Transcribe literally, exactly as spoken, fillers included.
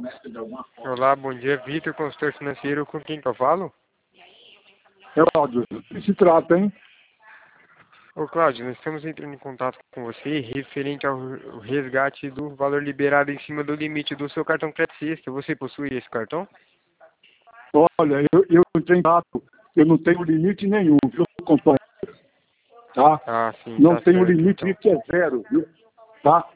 Olá, bom dia, Vitor, consultor financeiro, com quem que eu falo? É, Cláudio, o que se trata, hein? Ô Cláudio, nós estamos entrando em contato com você referente ao resgate do valor liberado em cima do limite do seu cartão Crédito Sexta. Você possui esse cartão? Olha, eu, eu entrei em contato, eu não tenho limite nenhum, viu, companheiro? Tá? Ah, sim, Não tá tenho certo, limite, então. limite é zero, viu? Tá?